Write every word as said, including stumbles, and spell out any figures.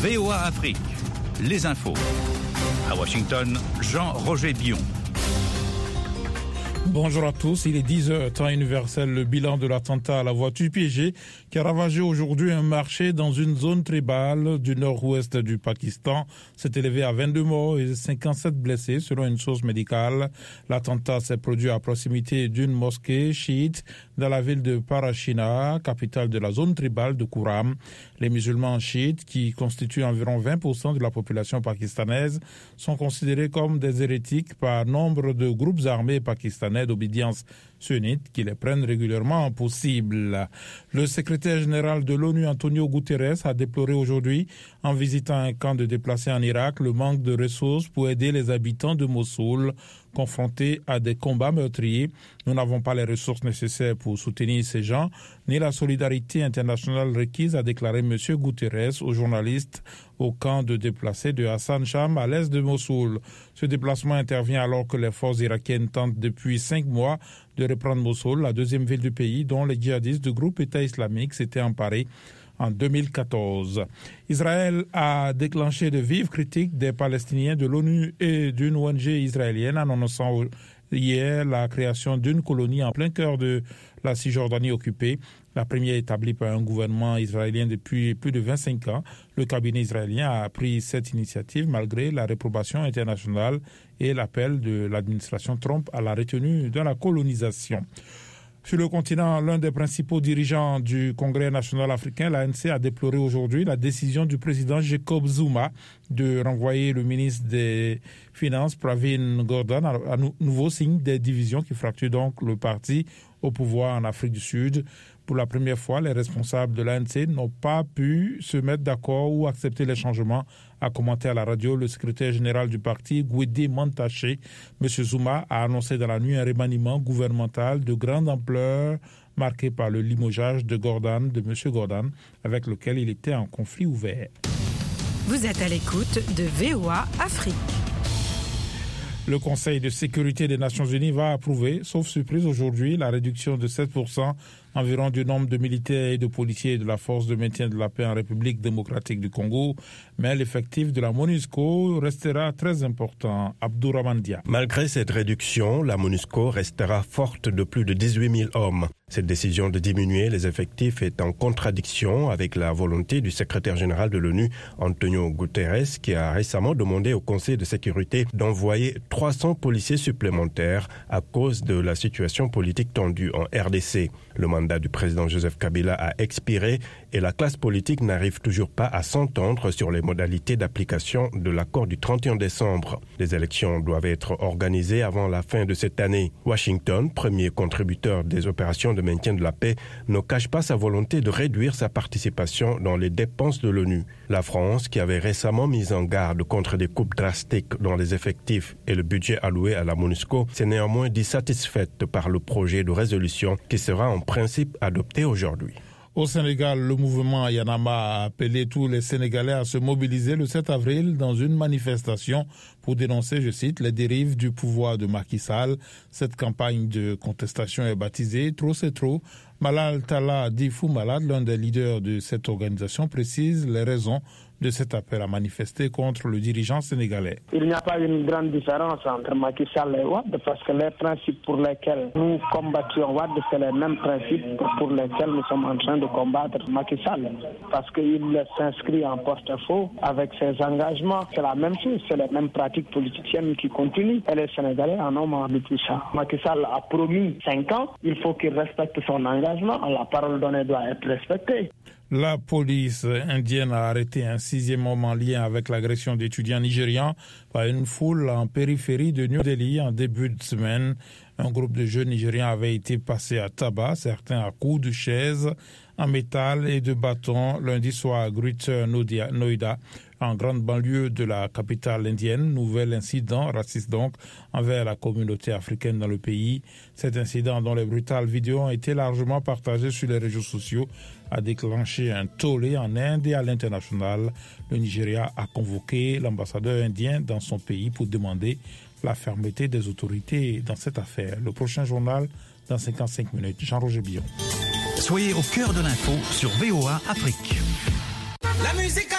V O A Afrique, les infos. À Washington, Jean-Roger Bion. Bonjour à tous, il est dix heures, temps universel, le bilan de l'attentat à la voiture piégée qui a ravagé aujourd'hui un marché dans une zone tribale du nord-ouest du Pakistan s'est élevé à vingt-deux morts et cinquante-sept blessés selon une source médicale. L'attentat s'est produit à proximité d'une mosquée chiite dans la ville de Parashina, capitale de la zone tribale de Kuram. Les musulmans chiites, qui constituent environ vingt pour cent de la population pakistanaise, sont considérés comme des hérétiques par nombre de groupes armés pakistanais d'obédience sunnite qui les prennent régulièrement pour cible. Le secrétaire général de l'ONU, Antonio Guterres, a déploré aujourd'hui, en visitant un camp de déplacés en Irak, le manque de ressources pour aider les habitants de Mossoul confrontés à des combats meurtriers. Nous n'avons pas les ressources nécessaires pour soutenir ces gens, ni la solidarité internationale requise, a déclaré M. Guterres aux journalistes au camp de déplacés de Hassan Cham à l'est de Mossoul. Ce déplacement intervient alors que les forces irakiennes tentent depuis cinq mois de reprendre Mossoul, la deuxième ville du pays dont les djihadistes du groupe État islamique s'étaient emparés en deux mille quatorze. Israël a déclenché de vives critiques des Palestiniens de l'ONU et d'une O N G israélienne annonçant hier la création d'une colonie en plein cœur de la Cisjordanie occupée, la première établie par un gouvernement israélien depuis plus de vingt-cinq ans. Le cabinet israélien a pris cette initiative malgré la réprobation internationale et l'appel de l'administration Trump à la retenue de la colonisation. Sur le continent, l'un des principaux dirigeants du Congrès national africain, l'A N C, a déploré aujourd'hui la décision du président Jacob Zuma de renvoyer le ministre des Finances, Pravin Gordhan, à nouveau signe des divisions qui fracturent donc le parti au pouvoir en Afrique du Sud. Pour la première fois, les responsables de l'A N C n'ont pas pu se mettre d'accord ou accepter les changements, a commenté à la radio le secrétaire général du parti, Gwede Mantashe. M. Zuma a annoncé dans la nuit un remaniement gouvernemental de grande ampleur marqué par le limogeage de Gordhan, de M. Gordhan, avec lequel il était en conflit ouvert. Vous êtes à l'écoute de V O A Afrique. Le Conseil de sécurité des Nations Unies va approuver, sauf surprise aujourd'hui, la réduction de sept pour cent environ du nombre de militaires et de policiers de la force de maintien de la paix en République démocratique du Congo. Mais l'effectif de la MONUSCO restera très important. Abdourahmane Dia. Malgré cette réduction, la MONUSCO restera forte de plus de dix-huit mille hommes. Cette décision de diminuer les effectifs est en contradiction avec la volonté du secrétaire général de l'ONU, Antonio Guterres, qui a récemment demandé au Conseil de sécurité d'envoyer trois cents policiers supplémentaires à cause de la situation politique tendue en R D C. Le mandat du président Joseph Kabila a expiré et la classe politique n'arrive toujours pas à s'entendre sur les modalités d'application de l'accord du trente et un décembre. Les élections doivent être organisées avant la fin de cette année. Washington, premier contributeur des opérations de maintien de la paix, ne cache pas sa volonté de réduire sa participation dans les dépenses de l'ONU. La France, qui avait récemment mis en garde contre des coupes drastiques dans les effectifs et le budget alloué à la MONUSCO, s'est néanmoins dit satisfaite par le projet de résolution qui sera en principe adopté aujourd'hui. Au Sénégal, le mouvement Yanama a appelé tous les Sénégalais à se mobiliser le sept avril dans une manifestation pour dénoncer, je cite, les dérives du pouvoir de Macky Sall. Cette campagne de contestation est baptisée « Trop c'est trop ». Malal Talla Difou Malade, l'un des leaders de cette organisation, précise les raisons de cet appel à manifester contre le dirigeant sénégalais. Il n'y a pas une grande différence entre Macky Sall et Wade parce que les principes pour lesquels nous combattions Wade, c'est les mêmes principes pour lesquels nous sommes en train de combattre Macky Sall. Parce qu'il s'inscrit en porte-à-faux avec ses engagements. C'est la même chose, c'est les mêmes pratiques politiciennes qui continuent. Et les Sénégalais en ont marre de tout ça. Macky Sall a promis cinq ans, il faut qu'il respecte son engagement. La parole donnée doit être respectée. La police indienne a arrêté un sixième homme en lien avec l'agression d'étudiants nigérians par une foule en périphérie de New Delhi en début de semaine. Un groupe de jeunes Nigérians avait été passé à tabac, certains à coups de chaises en métal et de bâtons lundi soir à Greater Noida, en grande banlieue de la capitale indienne. Nouvel incident raciste donc envers la communauté africaine dans le pays. Cet incident, dont les brutales vidéos ont été largement partagées sur les réseaux sociaux, a déclenché un tollé en Inde et à l'international. Le Nigeria a convoqué l'ambassadeur indien dans son pays pour demander la fermeté des autorités dans cette affaire. Le prochain journal dans cinquante-cinq minutes. Jean-Roger Bion. Soyez au cœur de l'info sur V O A Afrique. La musique